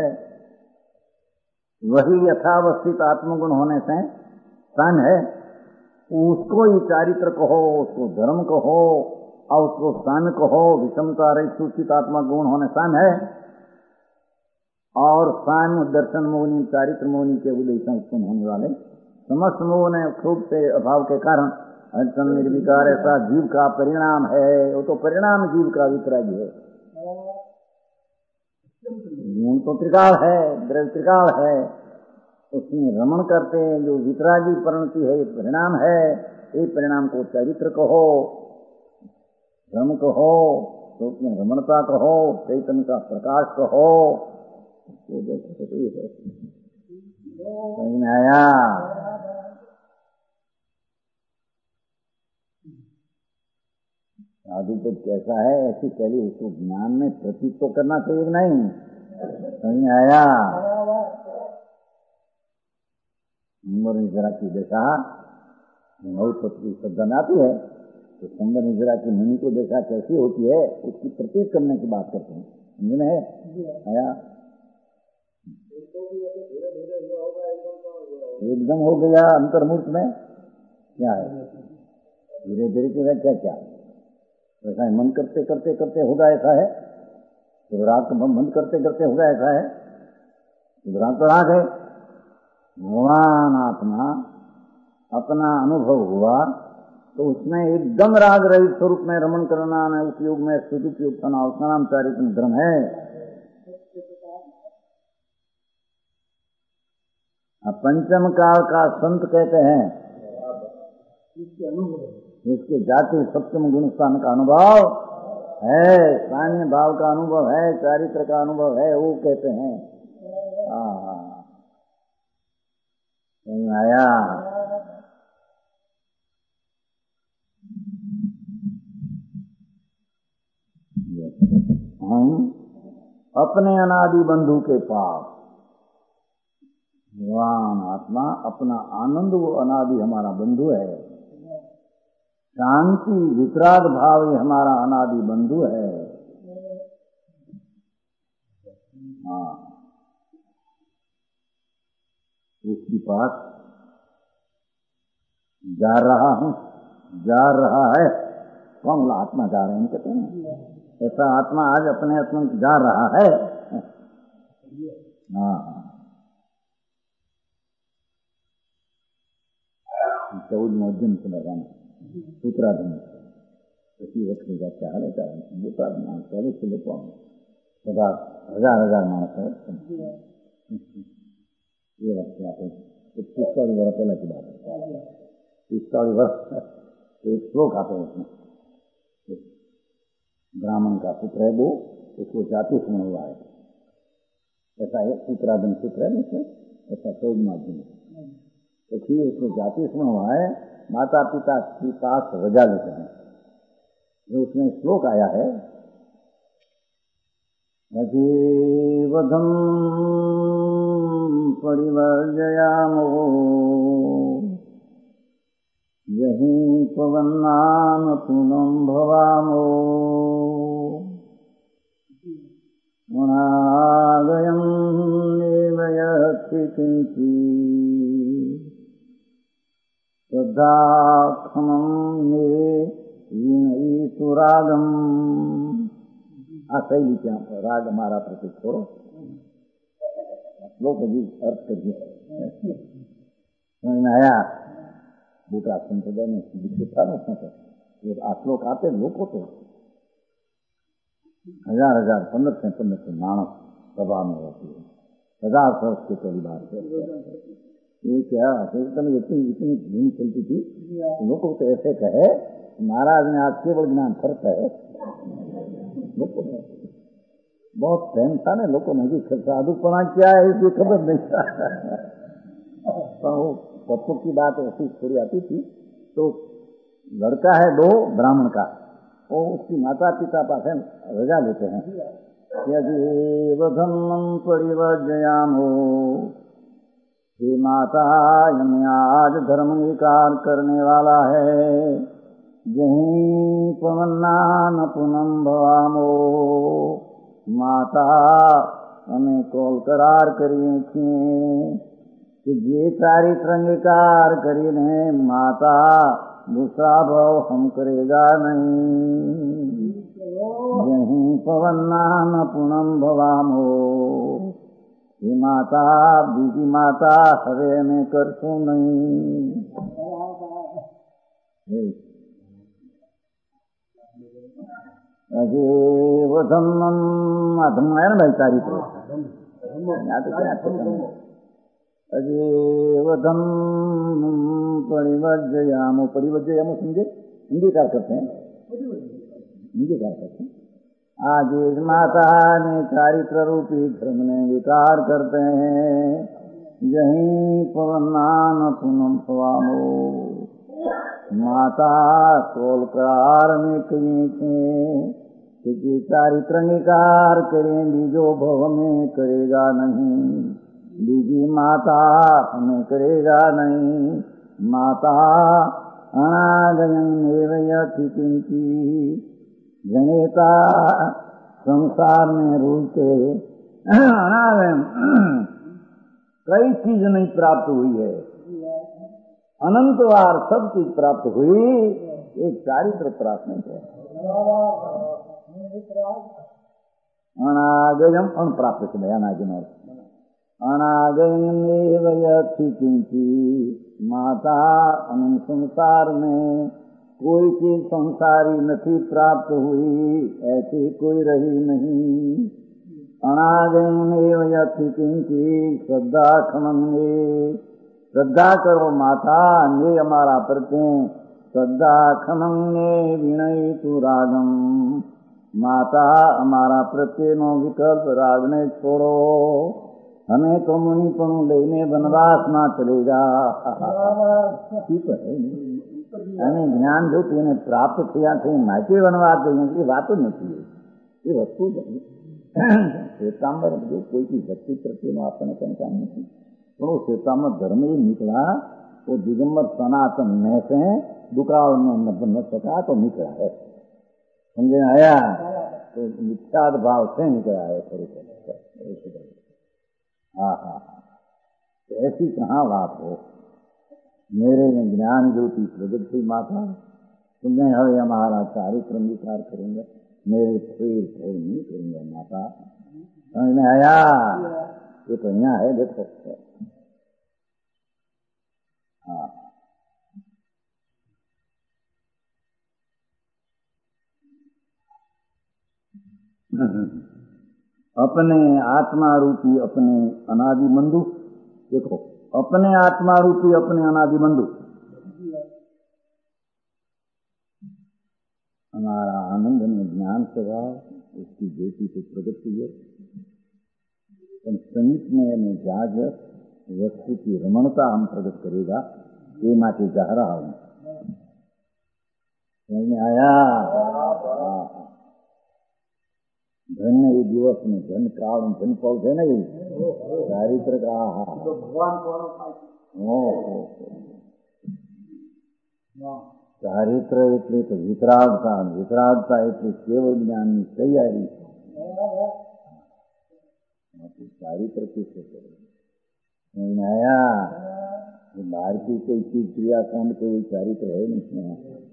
वही यथावस्थित आत्मगुण होने से सन है, उसको ही चारित्र कहो, उसको धर्म कहो, और उसको सन कहो, विषमता रहित सूचित आत्मा गुण होने सन है। और सन दर्शन मोहनी, चारित्र मोहनी के उदय से उत्पन्न होने वाले समस्त मोह ने खूब से अभाव के कारण अचल निर्विकार ऐसा जीव का परिणाम है। वो तो परिणाम जीव का वितरागी है। गुण तो त्रिकाल है, द्रव्य त्रिकाल है, उसमें रमण करते हैं। जो वितरागी परिणति है, ये परिणाम है। ये परिणाम को चरित्र कहो, धर्म कहो, तो उसमें रमणता कहो, चैतन्य का प्रकाश कहो, उसको देखो तो ये है। समझ में आया? साधु तो कैसा है, ऐसी पहले उसको ज्ञान में प्रतीत तो करना चाहिए नहीं। समझ में आया? संबर निजरा की देखा, बहुत पत्री श्रद्धा में आती है, तो संबर निजरा की मुनि को देखा कैसी होती है, उसकी प्रतीत करने की बात करते हैं। समझ में है? आया? एकदम हो गया अंतर्मूर्त में क्या है? धीरे धीरे की व्याख्या क्या है? ऐसा है, मन करते करते करते होगा ऐसा है, तो राग को बंद करते करते होगा ऐसा है, तो राग तो राग है। भगवान आत्मा अपना अनुभव हुआ तो उसमें एकदम राग रहित स्वरूप में रमण करना, न उपयोग में सदुपयोग करना, उसका नाम चारित्र धर्म है। पंचम काल का संत कहते हैं, इसके जाति सप्तम गुण स्थान का अनुभव है, सान्य भाव का अनुभव है, चारित्र का अनुभव है, वो कहते हैं। आया? हम अपने अनादि बंधु के पास, भगवान आत्मा अपना आनंद, वो अनादि हमारा बंधु है। शांति वितराग भाव ही हमारा अनादि बंधु है। हाँ, उसके पास जा रहा हूँ, जा रहा है। कौन बोला? आत्मा जा रहे हैं कहते हैं। ऐसा आत्मा आज अपने आत्मा जा रहा है। हाँ, 14 अध्ययन से लगाना सूत्राधन इसी वक्त का क्या हाल है? मोटा मानस 40 किलो पाऊंगा, सदा हजार मानस है। ये वक्त क्या है? 40 वर्ष पहले की बात है। 40 वर्ष एक श्लोक आते हैं उसमें, ब्राह्मण का पुत्र है वो, उसको जाति स्मरण हुआ है। ऐसा है सूत्राधन सूत्र है उसमें, ऐसा 14 अध्ययन। तो फिर उसको जाति स्मरण हुआ है, माता पिता के पास रजा लेते हैं। जो उसमें श्लोक आया है, अजीवधम परिवर्जयामो यही पवन्नाम पुनम भवामो मुनागयं निवयति किंची श्रद्धाखमं ने सुरागम। शैली क्या राग हमारा प्रतीक छोड़ो, श्लोक जी अर्थ कर दिया। समझ में आया? दूसरा संप्रदाय में विकसित था ना उसमें, तो श्लोक आते लोगों तो हजार 1500 मानस सभा में होती है। 1000 वर्ष की पहली बात है ये। क्या इतनी धूम चलती थी, लोगों को तो ऐसे कहे महाराज ने आज केवल ज्ञान करता है। बहुत प्रेम था ना लोगों में, साधुपना क्या है इसकी खबर नहीं था। तत्व की बात ऐसी थोड़ी आती थी। तो लड़का है 2 ब्राह्मण का, वो उसकी माता पिता पास रजा लेते हैं। यदि धर्मं परिवर्जयामो हे माता, हमें आज धर्म विकार करने वाला है। यहीं पवन्नान पुनम भवामो। माता हमें कोल करार करिए कि जे चारित्र अंगीकार करीने माता दूसरा भाव हम करेगा नहीं। यहीं पवन्नान पुनम भवामो। हे माता, बीजी माता हवे में करशू नहीं। अजे वधम अधम है ना भाई चारित्र, अजे वधम परिवर्जयामो। परिवर्जयामो समझे, अंगीकार करते हैं, अंगीकार करते हैं। आज इस माता ने चारित्र रूपी धर्म ने विकार करते हैं। यहीं पवन्नान पुनम स्वामो। माता कोलकार में कहीं कि चारित्र अंगीकार करें बीजो भव में करेगा नहीं। बीजी माता हमें करेगा नहीं। माता अनागयं एवयति किंची। जनेता संसार में रूपे अनागयं कई चीज नहीं प्राप्त हुई है, अनंत बार सब चीज प्राप्त हुई, एक चारित्र प्राप्त नहीं हुआ। अनागयम अनप्राप्त से अनागम अनागयम एवयति किंची। माता अनंत संसार में कोई चीज संसारी नहीं प्राप्त हुई, ऐसी कोई रही नहीं। अनागयम एवयति किंची। श्रद्धा खमंगे। श्रद्धा करो माता, ने हमारा प्रत्यय। श्रद्धा खमंगे विनय तु रागम। माता हमारा प्रत्यय नो विकल्प राग ने छोड़ो। हमें तो मुनिपणु लेने वनवास ना चलेगा। ठीक है, हमें ज्ञान जो तेने प्राप्त किया थे माचे वनवास देंगे, ये बात नहीं, ये वस्तु श्वेतांबर जो कोई की भक्ति प्रति आपने कहीं काम नहीं। तो श्वेतांबर धर्म ही निकला, वो दिगंबर सनातन में से दुकाल में बन सका तो निकला है, समझे आया, तो मिथ्याद भाव से निकला है। हाँ हाँ, ऐसी कहाँ बात हो। मेरे में ज्ञान ज्योति प्रगट थी माता, तुम्हें हवे हमारा चारित्र अंगीकार करेंगे, मेरे फेर फोड़ नहीं करेंगे माता। समझ में आया? ये तो यहाँ है, देखो। हाँ, अपने आत्मा रूपी अपने अनादि बंधु, देखो अपने आत्मा रूपी अपने अनादि बंधु, हमारा आनंद में ज्ञान स्वभाव उसकी ज्योति से प्रकट हुई है। समीप में जाग वस्तु की रमणता हम प्रकट करेगा, ये माटे जा रहा हूं। समझ में आया? धन्य ये दिवस में धन काल धन पौधे ना, ये चारित्र का चारित्र એટલે તો વિતરાગતા, વિતરાગતા એટલે કેવળ જ્ઞાનની તૈયારી। चारित्र किससे करे? समझ में आया? बाहर की कोई चीज क्रियाकांड कोई चारित्र है नहीं।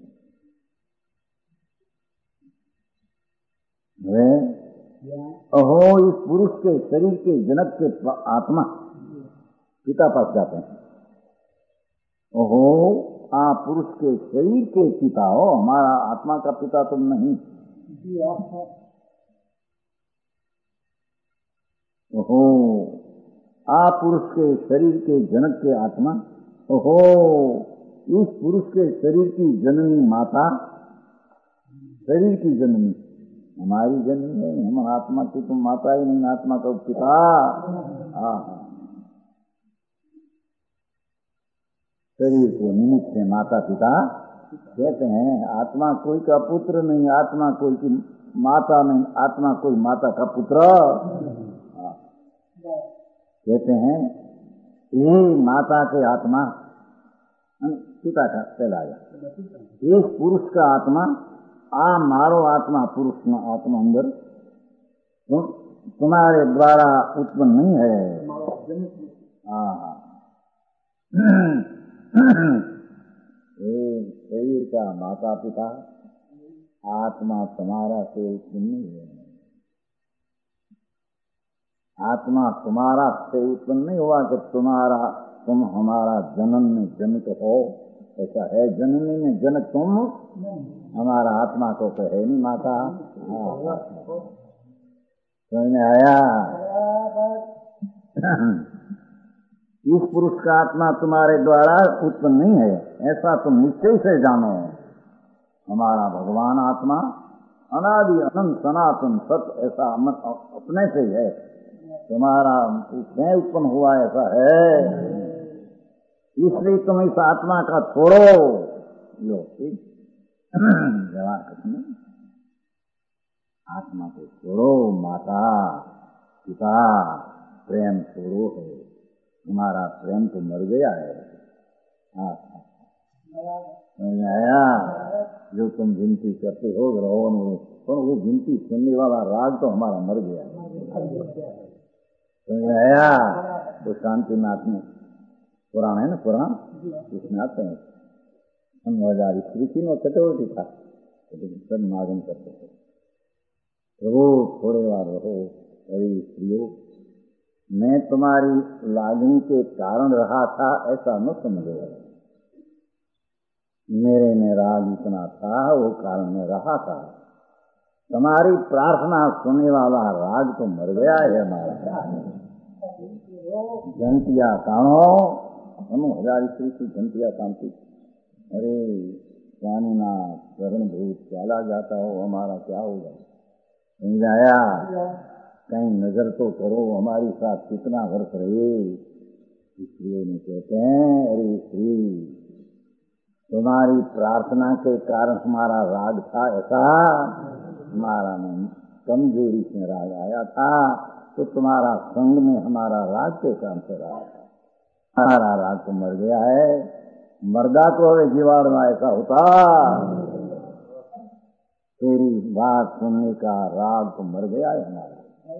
अहो इस पुरुष के शरीर के जनक के आत्मा पिता पास जाते हैं। ओहो आप पुरुष के शरीर के पिता हो, हमारा आत्मा का पिता तुम नहीं। ओहो आप पुरुष के शरीर के जनक के आत्मा। ओहो इस पुरुष के शरीर की जननी माता, शरीर की जननी हमारी जननी है, हम आत्मा की तुम माता ही नहीं, आत्मा का पिता। शरीर को निमित्त से माता पिता कहते हैं। आत्मा कोई का पुत्र नहीं, आत्मा कोई की माता नहीं, आत्मा कोई माता का पुत्र कहते हैं। ये माता के आत्मा पिता का कहलाया। इस पुरुष का आत्मा आ मारो आत्मा पुरुष में आत्मा अंदर तुम्हारे द्वारा उत्पन्न नहीं है। शरीर का माता पिता आत्मा तुम्हारा से उत्पन्न नहीं है। आत्मा तुम्हारा से उत्पन्न नहीं हुआ कि तुम हमारा जनन में जनक हो, ऐसा है। जननी में जनक तुम, हमारा आत्मा को तो है नहीं माता। समझ में आया? इस पुरुष का आत्मा तुम्हारे द्वारा उत्पन्न नहीं है, ऐसा तुम निश्चय से जानो। हमारा भगवान आत्मा अनादि अनंत सनातन सत्य, ऐसा अपने से ही है। तुम्हारा उसमें उत्पन्न हुआ ऐसा है, इसलिए तुम इस आत्मा का छोड़ो। लो जवाब आत्मा को छोड़ो, माता पिता प्रेम छोड़ो है। तुम्हारा प्रेम तो मर गया है। समझ आया? जो तुम गिनती करते हो रहो, वो गिनती सुनने वाला राग तो हमारा मर गया है। समझ आया? तो शांतिनाथ में पुराण है ना, पुराण उसमें आते हैं 9,000 स्त्री थी नो चतुर्थी था, सब मागन करते थे, प्रभु थोड़े बार रहो। अरे स्त्रियों, मैं तुम्हारी लागनी के कारण रहा था ऐसा न समझो। मेरे में राग इतना था, वो कारण में रहा था। तुम्हारी प्रार्थना सुनने वाला राग तो मर गया है हमारा। घंटिया कानो हम 1000 स्त्री की घंटिया कामती। अरे स्वामीनाथ शरण भूत चला जाता हो, हमारा क्या होगा? समझाया? कहीं नजर तो करो हमारे साथ कितना वर्ष रहे। इसलिए नहीं कहते हैं, अरे स्त्री तुम्हारी प्रार्थना के कारण हमारा राग था ऐसा। हमारा मन कमजोरी से राग आया था, तो तुम्हारा संग में हमारा राग के काम से रहा था। हमारा राग तो मर गया है। मर्दा को अगर जीवाड़ में ऐसा होता, तेरी बात सुनने का राग तो मर गया है हमारा।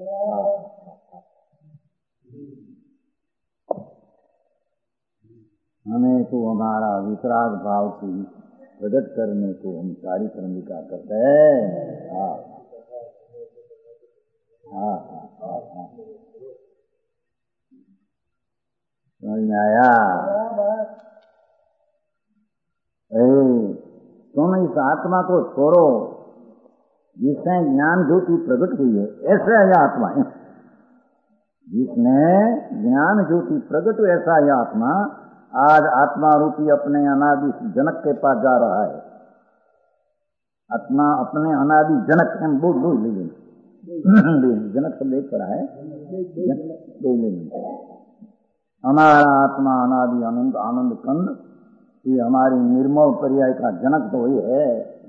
हमें तो हमारा वितराग भाव की प्रकट करने को हम सारी क्रमिका करते हैं। समझ में आया? तुम इस आत्मा को छोड़ो जिसने ज्ञान ज्योति प्रकट हुई है, ऐसा यह आत्मा है। जिसने ज्ञान ज्योति प्रकट हुई ऐसा यह आत्मा आज आत्मा रूपी अपने अनादि जनक के पास जा रहा है। आत्मा अपने अनादि जनक है, बोल जनक सब देख पड़ा है। हमारा आत्मा अनादि अनंत आनंद कंद, ये हमारी निर्मल पर्याय का जनक तो ही है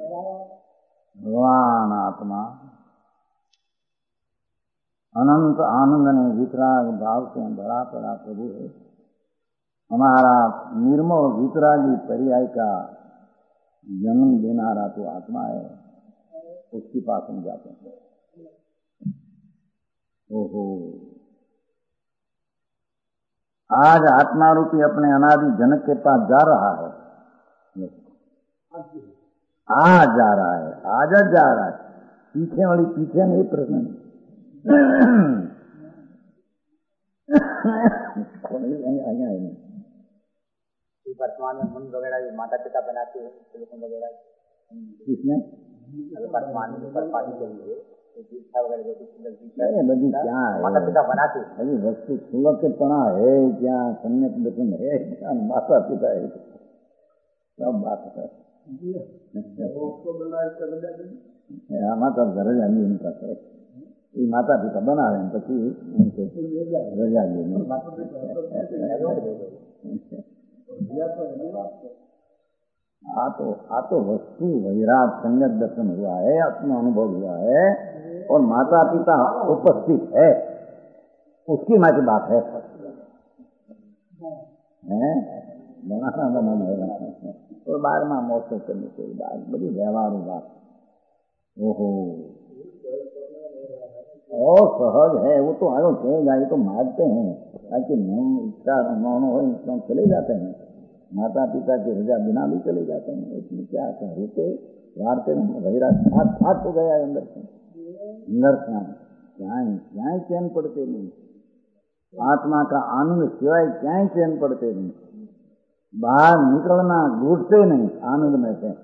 भगवान आत्मा। अनंत आनंद ने वितराग भाव से भरा पड़ा प्रभु है। हमारा निर्मल वितरागी पर्याय का जन्म देनारा तो आत्मा है, उसके पास हम जाते हैं। ओहो, आज आत्मा रूपी अपने अनादि जनक के पास जा रहा है। आज जा रहा है, आज जा रहा है। पीछे वाली पीछे नहीं, प्रश्न वर्तमान में मन वगैरह माता पिता बनाते हैं वगैरह, किसने वर्तमान में पार्टी के लिए दीक्षा वगैरह बदी क्या है? माता पिता बनाते हैं। अभी वस्तु सुलभ के पड़ा है क्या? सम्यक दर्शन है क्या? माता पिता है, सब बात है। माता रजा नहीं उनका है, माता पिता बना रहे हैं पति उनसे रजा लेने। आ तो वस्तु वैराग सम्यक दर्शन हुआ है, आत्मा अनुभव हुआ है और माता पिता उपस्थित है, उसकी माँ की बात है। है बनाना और 12वां महोत्सव करने के बाद बड़ी व्यवहार बात। ओहो और सहज है वो तो आगे कहेगा, ये तो मारते हैं ताकि इच्छा मौन हो इसमें चले जाते हैं, माता पिता की रजा बिना भी चले जाते हैं, इसमें क्या कहते वारते बहिरा फाट हो गया अंदर से, अंदर से क्या चैन पड़ते नहीं, आत्मा का आनंद सिवाय क्या चैन पड़ते नहीं, बाहर निकलना घूटते नहीं आनंद में से।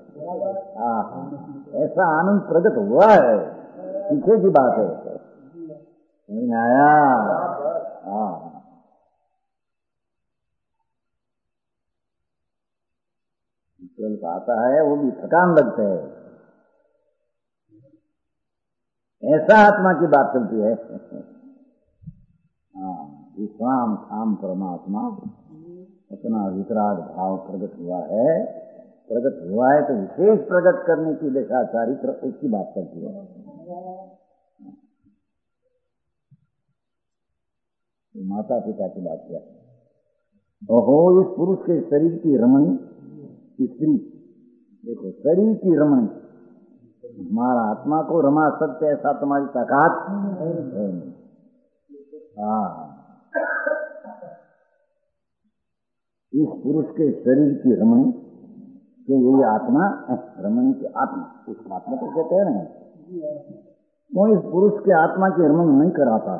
ऐसा आनंद प्रकट हुआ है, पीछे की बात है, नहीं आया। आता है वो भी थकान लगता है, ऐसा आत्मा की बात चलती है। विश्राम धाम परमात्मा अपना वितराग भाव प्रकट हुआ है, प्रकट हुआ है तो विशेष प्रकट करने की दशा चारित्र उसकी बात करती है। माता पिता की बात किया, ओहो इस पुरुष के शरीर की रमणी स्त्री, देखो शरीर की रमणी, हमारा आत्मा को रमा सकते ऐसा तुम्हारी ताकत है। इस पुरुष के शरीर की रमणी तो यही आत्मा रमणी की आत्मा, उस आत्मा को कहते हैं। तो इस पुरुष के आत्मा की रमण नहीं कराता,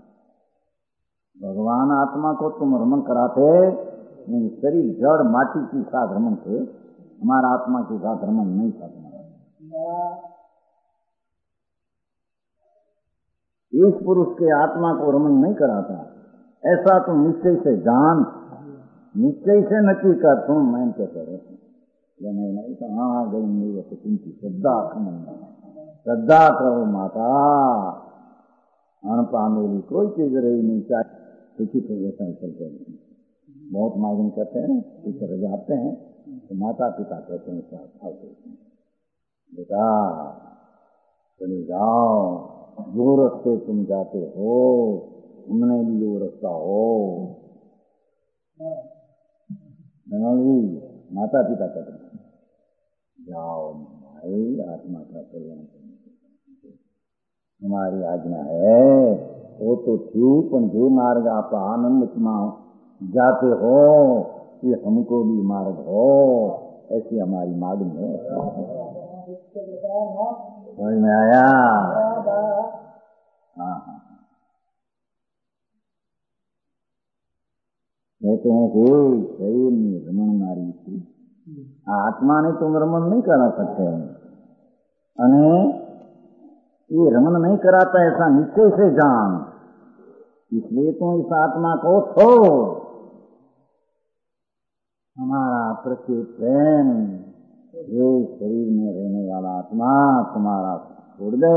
भगवान आत्मा को तुम रमण कराते नहीं, शरीर जड़ माटी की साथ रमण थे, हमारा आत्मा के साथ रमण नहीं था तुम्हारा। इस पुरुष के आत्मा को रमण नहीं कराता, ऐसा तुम निश्चय से जान, निश्चय से नक्की कर तुम, मैं क्या कह रहे नहीं तो हाँ गई मेरी तुमकी श्रद्धा श्रद्धा करो माता, अनपा मेरी कोई चीज रही नहीं चाहिए, सुखी तो जैसा चलते हैं, बहुत मार्गन करते हैं, इसे रजाते हैं, तो माता पिता कहते हैं बेटा चले जाओ, जो रास्ते तुम जाते हो हमने भी वो रास्ता हो, माता पिता कहते हैं जाओ भाई आत्मा का कल्याण करने, हमारी आज्ञा है वो तो ठीक, पर जो मार्ग आप आनंद में जाते हो ये हमको भी मार्ग हो, ऐसी हमारी मार्ग में समझ में आया। हाँ कहते हैं कि शरीर में रमण नारी थी, आत्मा ने तुम रमण नहीं करा सकते, अने ये रमण नहीं कराता ऐसा निश्चय से जान, इसलिए तुम इस आत्मा को छोड़, हमारा प्रति प्रेम ये शरीर में रहने वाला आत्मा तुम्हारा छोड़ दे,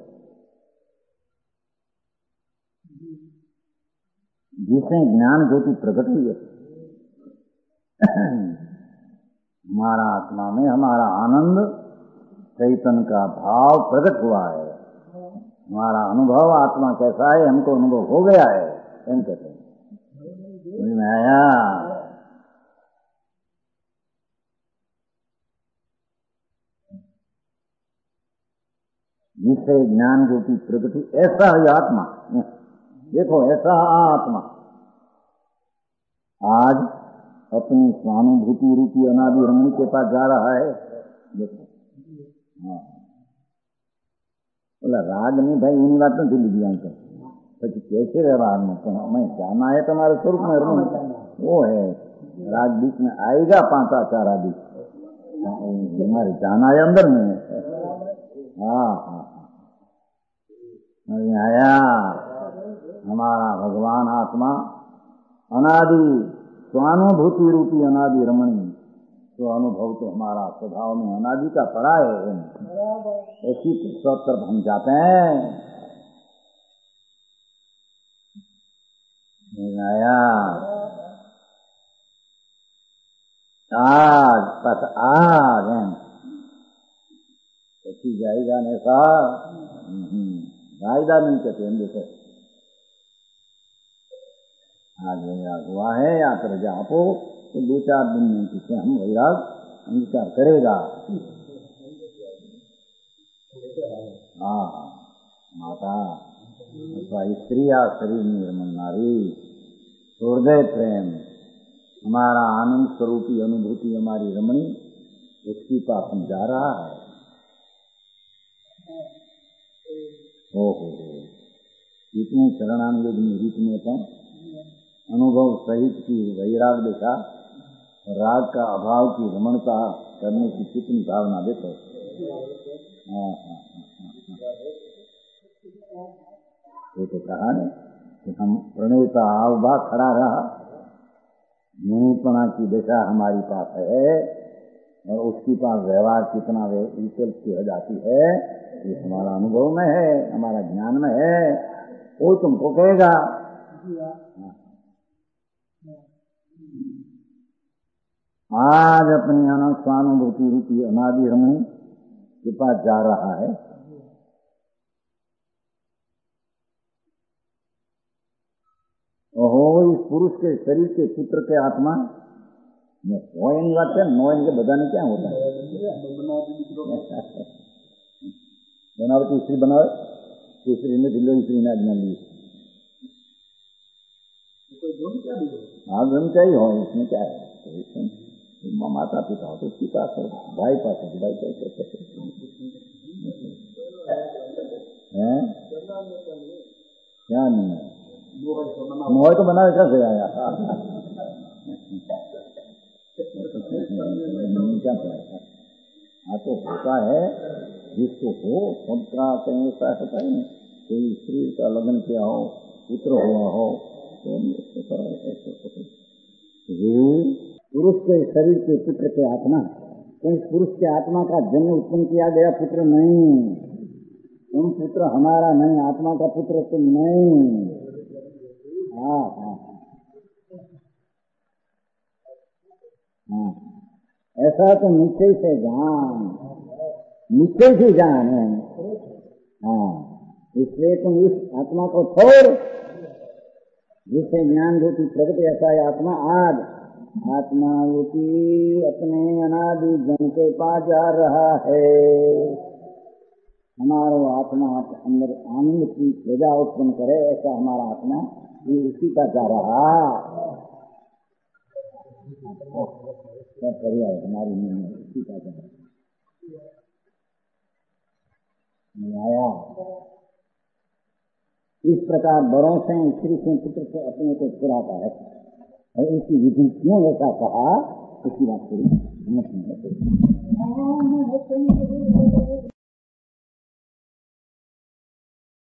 जिसे ज्ञान ज्योति प्रकट हुई है, हमारा आत्मा में हमारा आनंद चैतन्य का भाव प्रकट हुआ है, हमारा अनुभव आत्मा कैसा है हमको अनुभव हो गया है, एम कहते हैं, समझ में आया। जिससे ज्ञान ज्योति प्रकट हुई, ऐसा है आत्मा, देखो ऐसा आत्मा आज अपनी स्वानुभूति रूपी अनादि रमणी के पास जा रहा है, देखो बोला राग नहीं भाई इन बात में दिल्ली दिया પછી कैसे व्यवहार में तो हमें जाना है तुम्हारे स्वरूप में रमण, वो है राग बीच में आएगा, पांचा चारा बीच हमारे जाना है अंदर में। हाँ आया, हमारा भगवान आत्मा अनादि स्वानुभूति रूपी अनादि रमणी, तो अनुभव तो हमारा स्वभाव में अनादि का पड़ा है, ऐसी सब तरफ हम जाते हैं। आया आज बस आज ऐसी जाएगा ने सा फायदा नहीं कहते हम, देखो आज वैराग हुआ है या प्रजा आपो तो 2-4 दिन में पीछे हम वैराग अंगीकार करेगा। हाँ माता अथवा स्त्री या शरीर निर्मल नारी हृदय प्रेम हमारा आनंद स्वरूपी अनुभूति हमारी रमणी उसकी पास हम जा रहा है। हो इतने चरणानुयोगी रीत में तो अनुभव सहित की वैराग देखा राग का अभाव की रमणता करने की कितनी भावना देखो। वो तो कहा है कि हम प्रणेता आवभा खड़ा रहा मुनिपना की दशा हमारी पास है और उसके पास व्यवहार कितना विकल्प की हो जाती है ये हमारा अनुभव में है हमारा ज्ञान में है वो तुमको कहेगा। आज अपनी स्वानुभूति रूपी अनादि रमणी के पास जा रहा है। ओहो इस पुरुष के शरीर के पुत्र के आत्मा होएंगे बात है नोएन के बधाने क्या होता है बनावटी स्त्री बनावे स्त्री में दिलो स्त्री ने आज्ञा ली हाँ ब्रह्मचारी हो इसमें क्या है माता पिता हो तो उसकी पास है भाई पास है भाई कैसे है क्या नहीं है मोह तो बना कैसे आया क्या हाँ तो होता है जिसको हो सबका कहीं ऐसा होता है कोई स्त्री का लगन किया हो पुत्र हुआ हो तो पुरुष के शरीर के पुत्र के आत्मा तो इस पुरुष के आत्मा का जन्म उत्पन्न किया गया पुत्र नहीं तुम पुत्र हमारा नहीं आत्मा का पुत्र तुम नहीं। हाँ हाँ हाँ ऐसा तो निश्चय से जान है। हाँ इसलिए तुम इस आत्मा को छोड़ जिससे ज्ञान रूपी प्रगति ऐसा है आत्मा आज आत्मा रूपी अपने अनादि जन के पास जा रहा है। हमारा आत्मा अंदर आनंद की प्रजा उत्पन्न करे ऐसा हमारा आत्मा उसी का जा रहा पर्याय हमारी उसी का जा आया। इस प्रकार बड़ों से स्त्री से पुत्र से अपने को चुराता है और इसकी विधि क्यों ऐसा कहा इसकी बात करें।